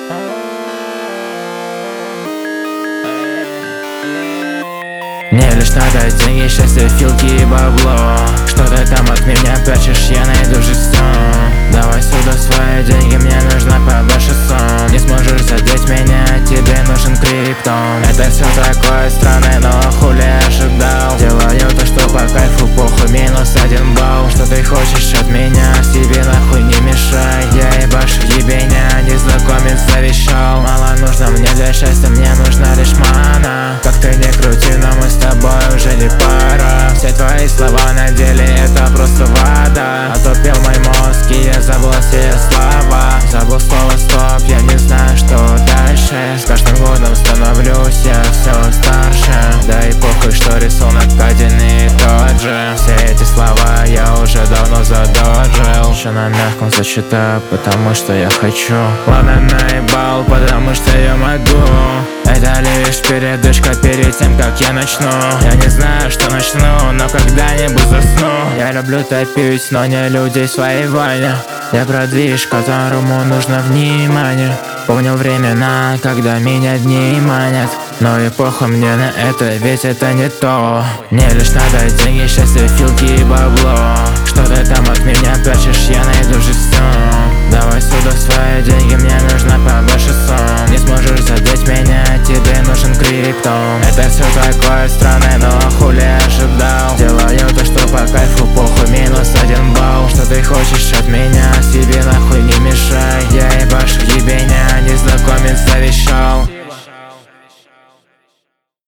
Мне лишь надо деньги, счастье, филки и бабло. Что ты там от меня прячешь, я найду же все. Давай сюда свои деньги, мне нужно побольше сумм. Не сможешь задеть меня, тебе нужен криптон. Это все такое странное, но хули ожидал. Делаю то, что по кайфу, похуй, -1 балл. Что ты хочешь от меня, себе нахуй не мешай. Я ебашу ебеня, незнакомец завещал. Мало нужно мне для счастья, мне нужна лишь мана. Как ты не крути, но мы с тобой уже не пара. Все твои слова на деле это просто вода. Отупел мой мозг и я забыл все слова. Забыл слово стоп, я не знаю, что дальше. С каждым годом становлюсь я все старше. Да и похуй, что рисунок один и тот же. Все эти слова я уже давно задоджил. Еще на мягком зачитаю, потому что я хочу. Ладно, наебал, потому что я могу. Это лишь передышка перед тем, как я начну. Я не знаю, что начну, но когда-нибудь засну. Я люблю топить, но не людей своей войне. Я продвиж, которому нужно внимание. Помню времена, когда меня дни манят. Но и похуй мне на это, ведь это не то. Мне лишь надо деньги, счастье, филки и бабло.